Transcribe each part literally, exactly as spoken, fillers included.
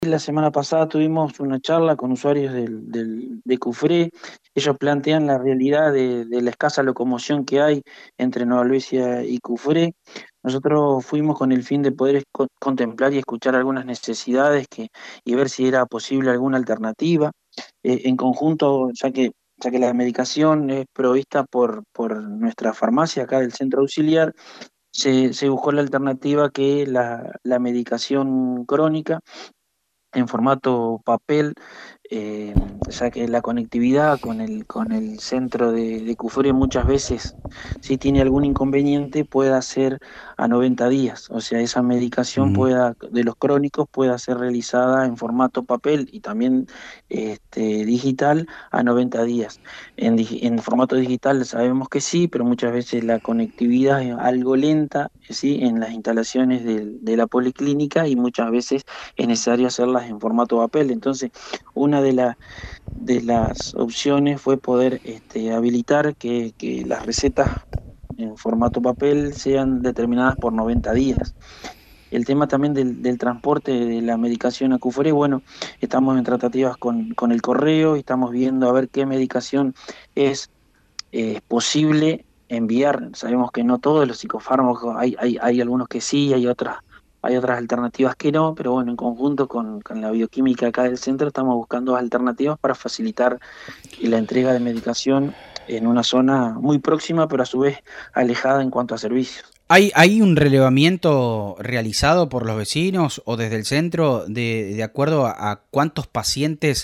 La semana pasada tuvimos una charla con usuarios del, del- de Cufré. Ellos plantean la realidad de, de la escasa locomoción que hay entre Nueva Albesia y Cufré. Nosotros fuimos con el fin de poder co- contemplar y escuchar algunas necesidades que, y ver si era posible alguna alternativa. Eh, en conjunto, ya que, ya que la medicación es provista por, por nuestra farmacia acá del centro auxiliar, se, se buscó la alternativa que la la medicación crónica en formato papel, eh, ya que la conectividad con el, con el centro de, de Cufre muchas veces, si tiene algún inconveniente, pueda ser a noventa días. O sea, esa medicación Mm, pueda, de los crónicos pueda ser realizada en formato papel y también este, digital a noventa días. En, digi- en formato digital sabemos que sí, pero muchas veces la conectividad es algo lenta, ¿sí? En las instalaciones del- de la policlínica y muchas veces es necesario hacerlas en formato papel. Entonces, una de, la- de las opciones fue poder este, habilitar que, que las recetas en formato papel sean determinadas por noventa días. El tema también del, del transporte de la medicación a Cufré, bueno, estamos en tratativas con, con el correo y estamos viendo a ver qué medicación es eh, posible enviar. Sabemos que no todos los psicofármacos, hay, hay, hay algunos que sí, hay otras, hay otras alternativas que no, pero bueno, en conjunto con, con la bioquímica acá del centro estamos buscando alternativas para facilitar la entrega de medicación en una zona muy próxima, pero a su vez alejada en cuanto a servicios. ¿Hay, ¿Hay un relevamiento realizado por los vecinos o desde el centro de, de acuerdo a, a cuántos pacientes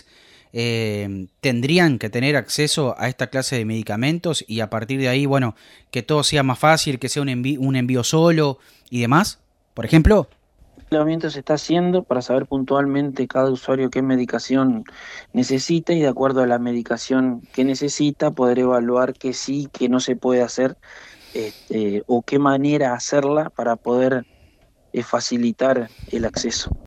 eh, tendrían que tener acceso a esta clase de medicamentos y a partir de ahí, bueno, que todo sea más fácil, que sea un envío, un envío solo y demás? Por ejemplo. El relevamiento se está haciendo para saber puntualmente cada usuario qué medicación necesita y de acuerdo a la medicación que necesita poder evaluar qué sí, qué no se puede hacer, este, o qué manera hacerla para poder eh, facilitar el acceso.